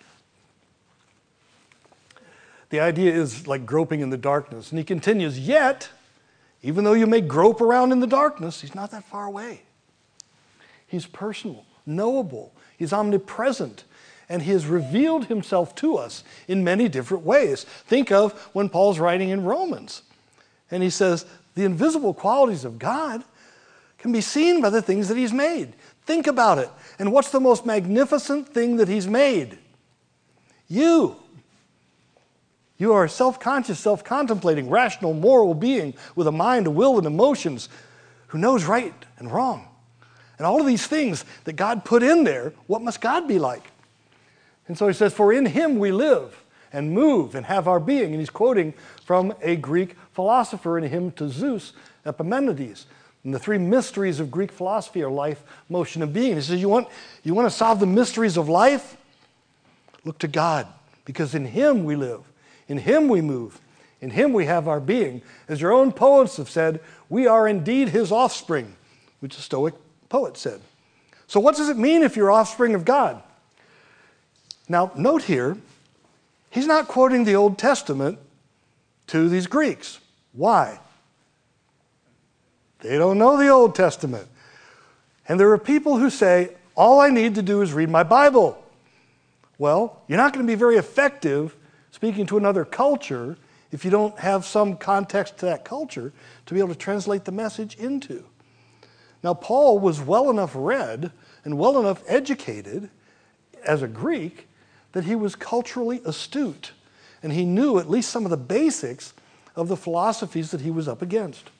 The idea is like groping in the darkness. And he continues, yet, even though you may grope around in the darkness, he's not that far away. He's personal, knowable, he's omnipresent, and he has revealed himself to us in many different ways. Think of when Paul's writing in Romans, and he says, the invisible qualities of God can be seen by the things that he's made. Think about it. And what's the most magnificent thing that he's made? You. You are a self-conscious, self-contemplating, rational, moral being with a mind, a will, and emotions who knows right and wrong. And all of these things that God put in there, what must God be like? And so he says, for in him we live and move and have our being. And he's quoting from a Greek philosopher in a hymn to Zeus, Epimenides. And the three mysteries of Greek philosophy are life, motion, and being. He says, you want, you want to solve the mysteries of life? Look to God, because in him we live. In him we move. In him we have our being. As your own poets have said, we are indeed his offspring, which a Stoic poet said. So what does it mean if you're offspring of God? Now, note here, he's not quoting the Old Testament to these Greeks. Why? They don't know the Old Testament. And there are people who say, all I need to do is read my Bible. Well, you're not going to be very effective speaking to another culture if you don't have some context to that culture to be able to translate the message into. Now, Paul was well enough read and well enough educated as a Greek that he was culturally astute, and he knew at least some of the basics of the philosophies that he was up against.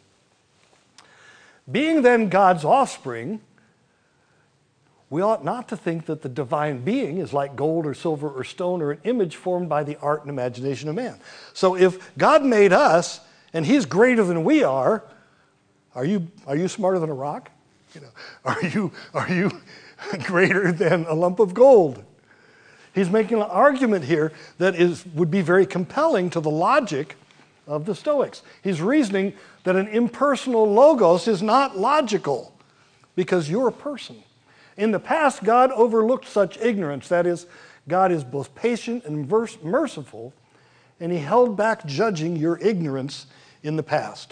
Being then God's offspring, we ought not to think that the divine being is like gold or silver or stone or an image formed by the art and imagination of man. So if God made us and he's greater than we are, are you, are you smarter than a rock? You know, are you, are you greater than a lump of gold? He's making an argument here that is, would be very compelling to the logic of the Stoics. He's reasoning that an impersonal logos is not logical because you're a person. In the past, God overlooked such ignorance. That is, God is both patient and merciful, and he held back judging your ignorance in the past.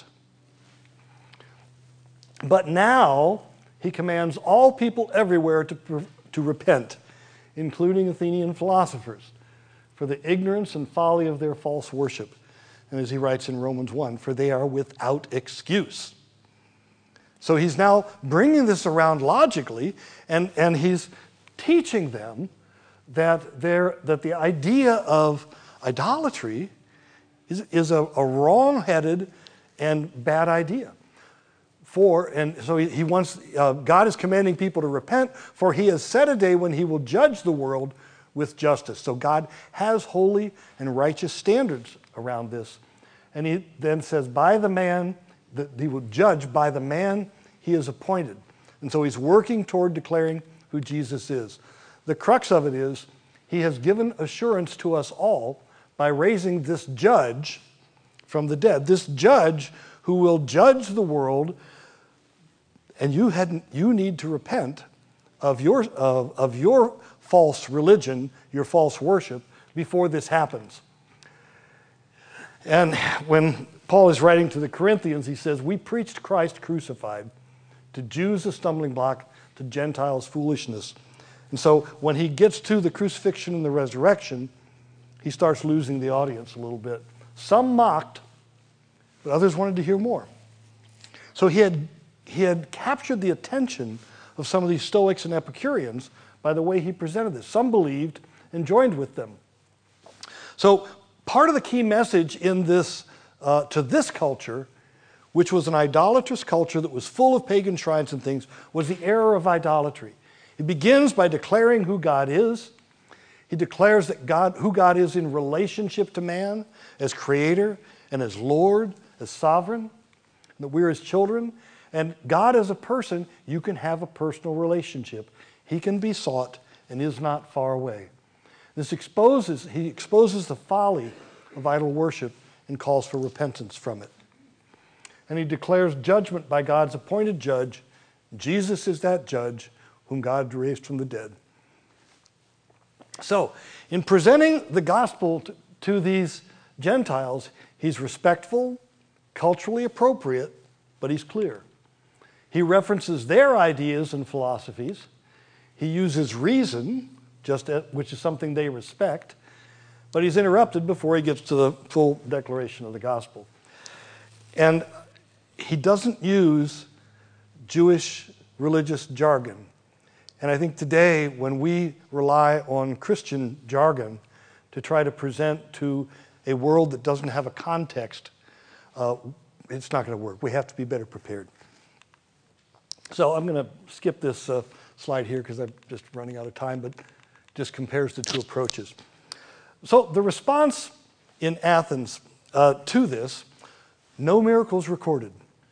But now, he commands all people everywhere to, to repent, including Athenian philosophers, for the ignorance and folly of their false worship. And as he writes in Romans one, for they are without excuse. So he's now bringing this around logically, and, and he's teaching them that, that the idea of idolatry is, is a, a wrong-headed and bad idea. For, and so he, he wants, uh, God is commanding people to repent, for he has set a day when he will judge the world with justice. So God has holy and righteous standards around this. And he then says, by the man, that he will judge by the man he has appointed. And so he's working toward declaring who Jesus is. The crux of it is, he has given assurance to us all by raising this judge from the dead. This judge who will judge the world, and you, had, you need to repent of your, of, of your false religion, your false worship, before this happens. And when Paul is writing to the Corinthians, he says, we preached Christ crucified, to Jews a stumbling block, to Gentiles foolishness. And so when he gets to the crucifixion and the resurrection, he starts losing the audience a little bit. Some mocked, but others wanted to hear more. So he had, he had captured the attention of some of these Stoics and Epicureans by the way he presented this. Some believed and joined with them. So part of the key message in this, uh, to this culture, which was an idolatrous culture that was full of pagan shrines and things, was the error of idolatry. It begins by declaring who God is. He declares that God, who God is in relationship to man, as creator and as Lord, as sovereign, that we're his children. And God as a person, you can have a personal relationship. He can be sought and is not far away. This exposes, he exposes the folly of idol worship and calls for repentance from it. And he declares judgment by God's appointed judge. Jesus is that judge whom God raised from the dead. So, in presenting the gospel to, to these Gentiles, he's respectful, culturally appropriate, but he's clear. He references their ideas and philosophies. He uses reason, just at, which is something they respect, but he's interrupted before he gets to the full declaration of the gospel. And he doesn't use Jewish religious jargon. And I think today, when we rely on Christian jargon to try to present to a world that doesn't have a context, uh, it's not going to work. We have to be better prepared. So I'm going to skip this uh, slide here because I'm just running out of time, but just compares the two approaches. So the response in Athens uh, to this, no miracles recorded.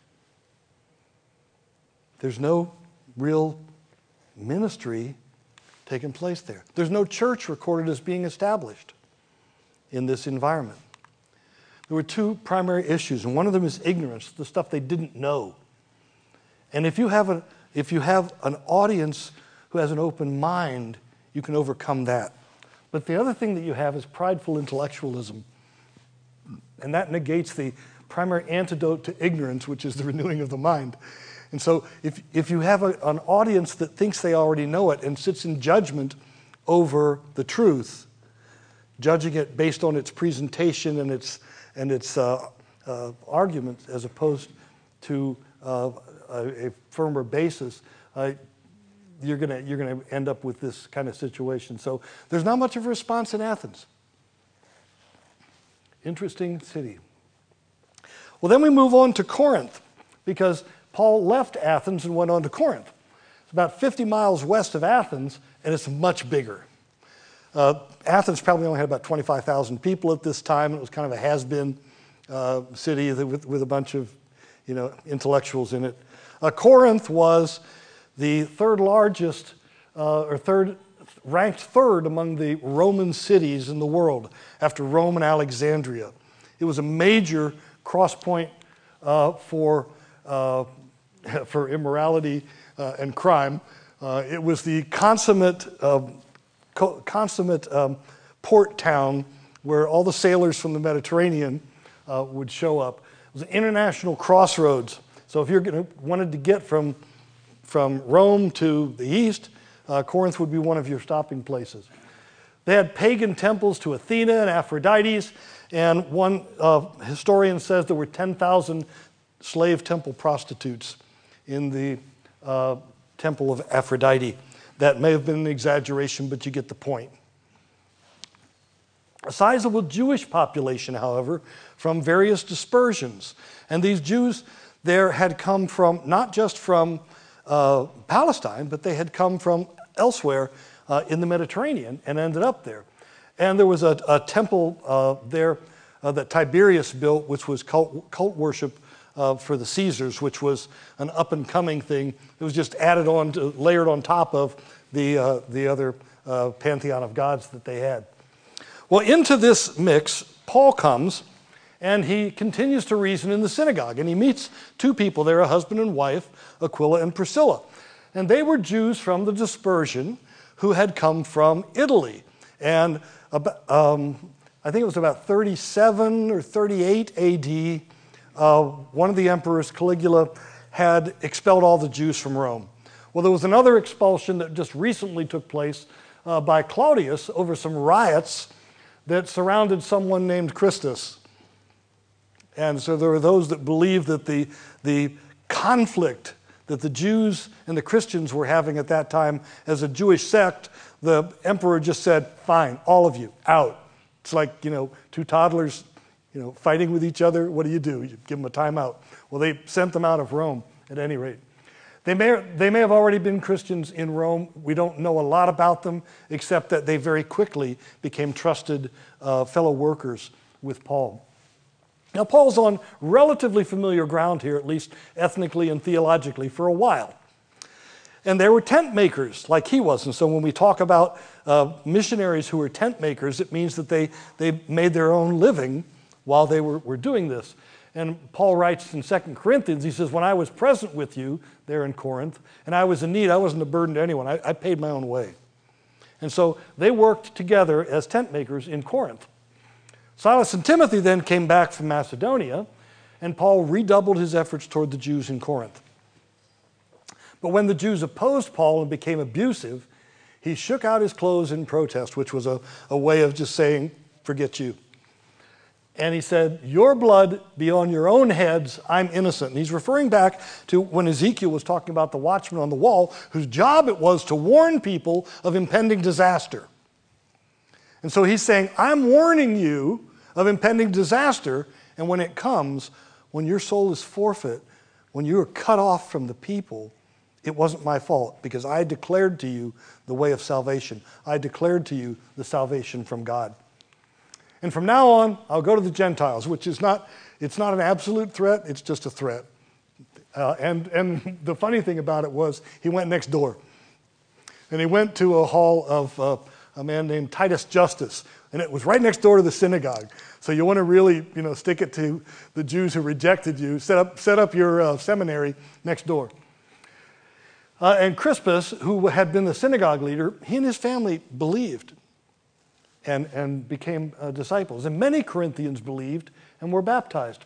There's no real ministry taking place there. There's no church recorded as being established in this environment. There were two primary issues, and one of them is ignorance, the stuff they didn't know. And if you have a, if you have an audience who has an open mind, you can overcome that. But the other thing that you have is prideful intellectualism. And that negates the primary antidote to ignorance, which is the renewing of the mind. And so if, if you have a, an audience that thinks they already know it and sits in judgment over the truth, judging it based on its presentation and its, and its uh, uh, arguments as opposed to uh, a, a firmer basis, uh, you're gonna, you're gonna end up with this kind of situation. So there's not much of a response in Athens. Interesting city. Well, then we move on to Corinth, because Paul left Athens and went on to Corinth. It's about fifty miles west of Athens, and it's much bigger. Uh, Athens probably only had about twenty-five thousand people at this time. It was kind of a has-been uh, city with, with a bunch of, you know, intellectuals in it. Uh, Corinth was the third largest, uh, or third, ranked third among the Roman cities in the world, after Rome and Alexandria. It was a major cross point uh, for uh, for immorality uh, and crime. Uh, it was the consummate, uh, co consummate um, port town where all the sailors from the Mediterranean uh, would show up. It was an international crossroads. So if you're gonna, wanted to get from, from Rome to the east, uh, Corinth would be one of your stopping places. They had pagan temples to Athena and Aphrodite, and one uh, historian says there were ten thousand slave temple prostitutes in the uh, temple of Aphrodite. That may have been an exaggeration, but you get the point. A sizable Jewish population, however, from various dispersions. And these Jews there had come from, not just from uh, Palestine, but they had come from elsewhere uh, in the Mediterranean and ended up there. And there was a, a temple uh, there uh, that Tiberius built, which was cult, cult worship uh, for the Caesars, which was an up-and-coming thing. It was just added on, to, layered on top of the, uh, the other uh, pantheon of gods that they had. Well, into this mix, Paul comes, and he continues to reason in the synagogue. And he meets two people there, a husband and wife, Aquila and Priscilla. And they were Jews from the dispersion who had come from Italy. And about, um, I think it was about thirty-seven or thirty-eight A D, uh, one of the emperors, Caligula, had expelled all the Jews from Rome. Well, there was another expulsion that just recently took place uh, by Claudius over some riots that surrounded someone named Christus. And so there were those that believed that the, the conflict that the Jews and the Christians were having at that time as a Jewish sect, the emperor just said, fine, all of you, out. It's like, you know, two toddlers, you know, fighting with each other. What do you do? You give them a timeout. Well, they sent them out of Rome at any rate. They may, they may have already been Christians in Rome. We don't know a lot about them, except that they very quickly became trusted uh, fellow workers with Paul. Now, Paul's on relatively familiar ground here, at least ethnically and theologically, for a while. And they were tent makers like he was. And so when we talk about uh, missionaries who were tent makers, it means that they, they made their own living while they were, were doing this. And Paul writes in Second Corinthians, he says, when I was present with you there in Corinth, and I was in need, I wasn't a burden to anyone. I, I paid my own way. And so they worked together as tent makers in Corinth. Silas and Timothy then came back from Macedonia, and Paul redoubled his efforts toward the Jews in Corinth. But when the Jews opposed Paul and became abusive, he shook out his clothes in protest, which was a, a way of just saying, forget you. And he said, your blood be on your own heads, I'm innocent. And he's referring back to when Ezekiel was talking about the watchman on the wall, whose job it was to warn people of impending disaster. And so he's saying, I'm warning you of impending disaster, and when it comes, when your soul is forfeit, when you are cut off from the people, it wasn't my fault, because I declared to you the way of salvation. I declared to you the salvation from God. And from now on, I'll go to the Gentiles, which is not, it's not an absolute threat, it's just a threat. Uh, and, and the funny thing about it was, he went next door. And he went to a hall of uh, a man named Titus Justus, and it was right next door to the synagogue. So you want to really, you know, stick it to the Jews who rejected you, set up, set up your uh, seminary next door. Uh, and Crispus, who had been the synagogue leader, he and his family believed. And, and became uh, disciples. And many Corinthians believed and were baptized.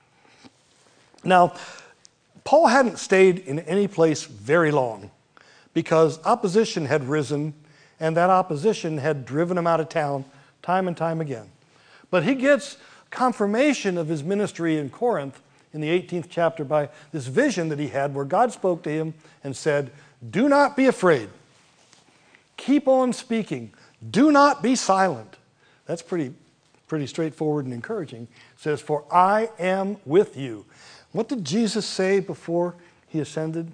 Now, Paul hadn't stayed in any place very long because opposition had risen, and that opposition had driven him out of town time and time again. But he gets confirmation of his ministry in Corinth in the eighteenth chapter by this vision that he had where God spoke to him and said, do not be afraid. Keep on speaking. Do not be silent. That's pretty, pretty straightforward and encouraging. It says, for I am with you. What did Jesus say before he ascended?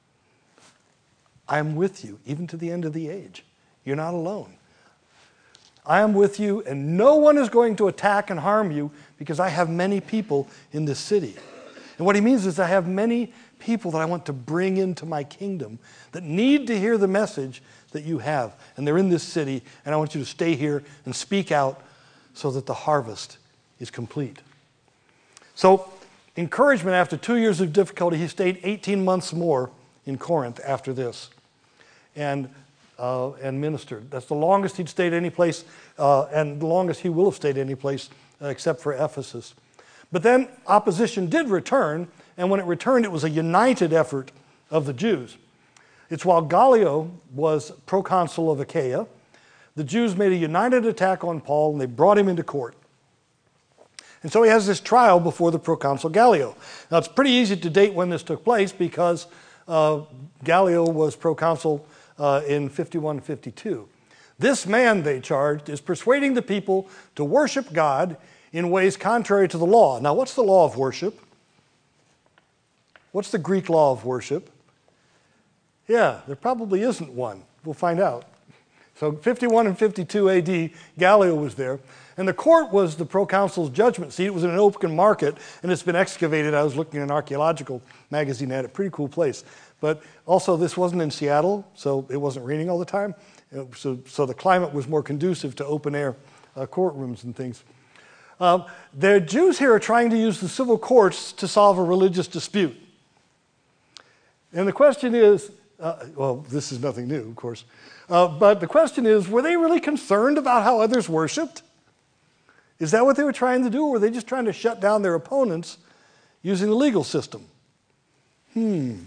I am with you, even to the end of the age. You're not alone. I am with you, and no one is going to attack and harm you because I have many people in this city. And what he means is I have many people that I want to bring into my kingdom that need to hear the message that you have. And they're in this city, and I want you to stay here and speak out so that the harvest is complete. So, encouragement after two years of difficulty, he stayed eighteen months more in Corinth after this and, uh, and ministered. That's the longest he'd stayed any place, uh, and the longest he will have stayed any place uh, except for Ephesus. But then opposition did return, and when it returned, it was a united effort of the Jews. It's while Gallio was proconsul of Achaia, the Jews made a united attack on Paul, and they brought him into court. And so he has this trial before the proconsul Gallio. Now, it's pretty easy to date when this took place because uh, Gallio was proconsul uh, in fifty-one fifty-two. This man, they charged, is persuading the people to worship God in ways contrary to the law. Now, what's the law of worship? What's the Greek law of worship? Yeah, there probably isn't one. We'll find out. So fifty-one and fifty-two A D, Gallio was there. And the court was the proconsul's judgment seat. It was in an open market, and it's been excavated. I was looking at an archaeological magazine at it. Pretty cool place. But also, this wasn't in Seattle, so it wasn't raining all the time. So, so the climate was more conducive to open-air uh, courtrooms and things. Uh, the Jews here are trying to use the civil courts to solve a religious dispute. And the question is, uh, well, this is nothing new, of course. Uh, but the question is, were they really concerned about how others worshiped? Is that what they were trying to do, or were they just trying to shut down their opponents using the legal system? Hmm.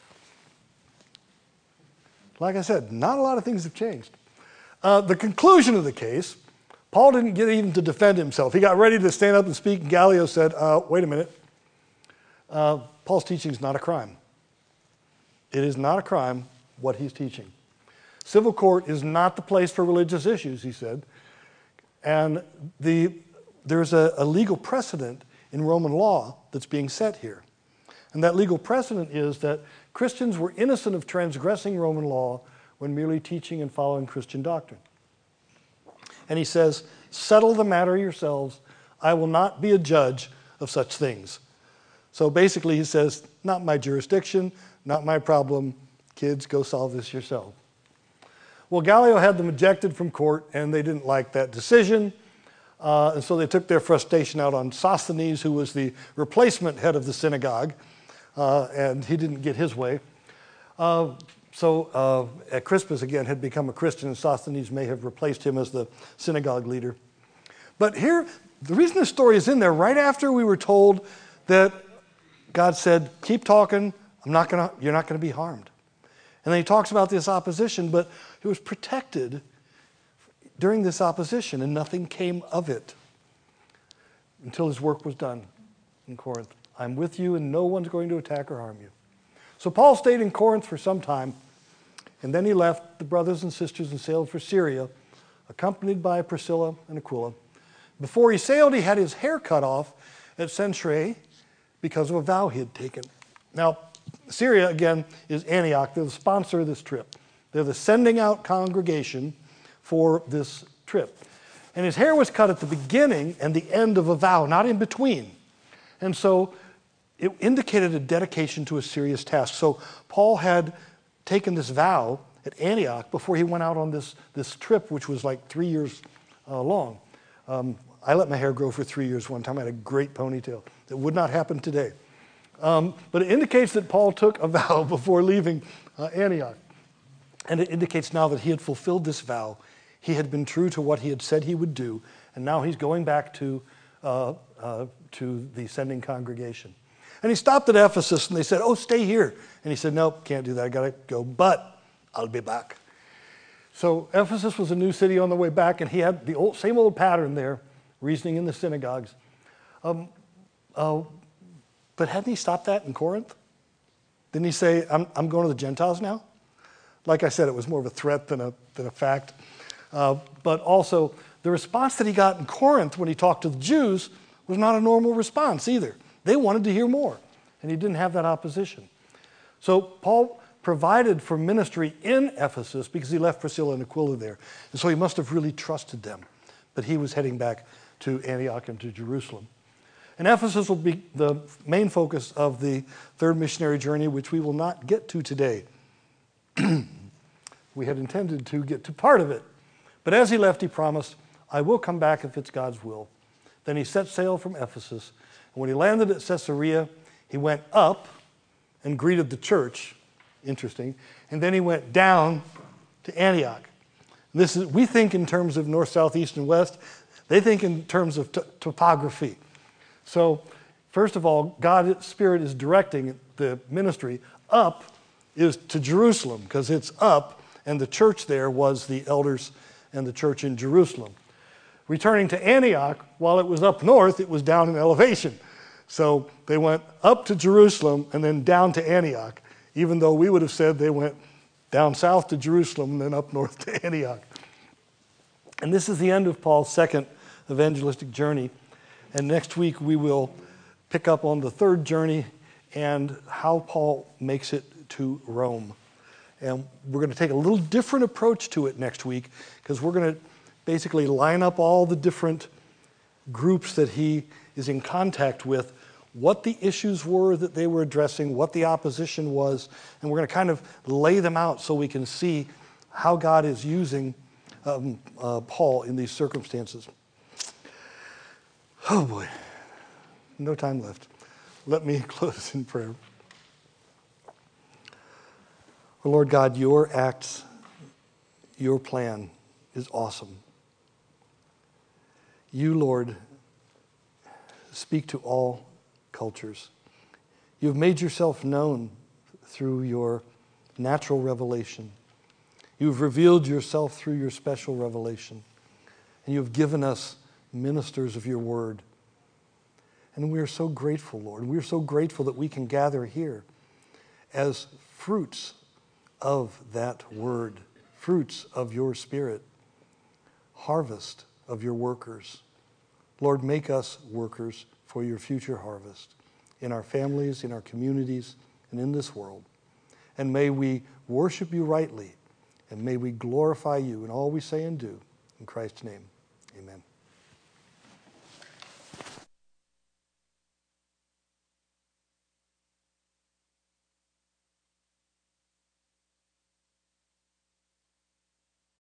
Like I said, not a lot of things have changed. Uh, the conclusion of the case, Paul didn't get even to defend himself. He got ready to stand up and speak, and Gallio said, uh, wait a minute. Uh, Paul's teaching is not a crime. It is not a crime what he's teaching. Civil court is not the place for religious issues, he said. And the, there's a, a legal precedent in Roman law that's being set here. And that legal precedent is that Christians were innocent of transgressing Roman law when merely teaching and following Christian doctrine. And he says, settle the matter yourselves. I will not be a judge of such things. So basically he says, not my jurisdiction, not my problem. Kids, go solve this yourself. Well, Gallio had them ejected from court, and they didn't like that decision. Uh, and so they took their frustration out on Sosthenes, who was the replacement head of the synagogue, uh, and he didn't get his way. Uh, so uh, Crispus, again, had become a Christian, and Sosthenes may have replaced him as the synagogue leader. But here, the reason this story is in there, right after we were told that God said, keep talking, I'm not gonna, you're not going to be harmed. And then he talks about this opposition, but he was protected during this opposition, and nothing came of it until his work was done in Corinth. I'm with you, and no one's going to attack or harm you. So Paul stayed in Corinth for some time, and then he left the brothers and sisters and sailed for Syria, accompanied by Priscilla and Aquila. Before he sailed, he had his hair cut off at Cenchreae because of a vow he had taken. Now, Syria, again, is Antioch. They're the sponsor of this trip. They're the sending out congregation for this trip. And his hair was cut at the beginning and the end of a vow, not in between. And so it indicated a dedication to a serious task. So Paul had taken this vow at Antioch before he went out on this, this trip, which was like three years uh, long. Um, I let my hair grow for three years one time. I had a great ponytail. That would not happen today. Um, but it indicates that Paul took a vow before leaving uh, Antioch. And it indicates now that he had fulfilled this vow. He had been true to what he had said he would do, and now he's going back to, uh, uh, to the sending congregation. And he stopped at Ephesus, and they said, oh, stay here. And he said, nope, can't do that. I got to go, but I'll be back. So Ephesus was a new city on the way back, and he had the old, same old pattern there, reasoning in the synagogues. Um, uh, but hadn't he stopped that in Corinth? Didn't he say, I'm, I'm going to the Gentiles now? Like I said, it was more of a threat than a, than a fact. Uh, but also, the response that he got in Corinth when he talked to the Jews was not a normal response either. They wanted to hear more, and he didn't have that opposition. So Paul provided for ministry in Ephesus because he left Priscilla and Aquila there. And so he must have really trusted them. But he was heading back to Antioch and to Jerusalem. And Ephesus will be the main focus of the third missionary journey, which we will not get to today. We had intended to get to part of it. But as he left, he promised, I will come back if it's God's will. Then he set sail from Ephesus. And when he landed at Caesarea, he went up and greeted the church. Interesting. And then he went down to Antioch. This is, we think in terms of north, south, east, and west. They think in terms of t- topography. So, first of all, God's Spirit is directing the ministry up is to Jerusalem, because it's up, and the church there was the elders and the church in Jerusalem. returning to Antioch, while it was up north, it was down in elevation. So they went up to Jerusalem and then down to Antioch, even though we would have said they went down south to Jerusalem and then up north to Antioch. And this is the end of Paul's second evangelistic journey. And next week we will pick up on the third journey and how Paul makes it to Rome. And we're going to take a little different approach to it next week, because we're going to basically line up all the different groups that he is in contact with, what the issues were that they were addressing, what the opposition was, and we're going to kind of lay them out so we can see how God is using um, uh, Paul in these circumstances. Oh boy, no time left. Let me close in prayer. Oh Lord God, your acts, your plan is awesome. You, Lord, speak to all cultures. You've made yourself known through your natural revelation. You've revealed yourself through your special revelation. And you've given us ministers of your word. And we are so grateful, Lord. We are so grateful that we can gather here as fruits of that word, fruits of your Spirit, harvest of your workers. Lord, make us workers for your future harvest in our families, in our communities, and in this world. And may we worship you rightly, and may we glorify you in all we say and do. In Christ's name, amen.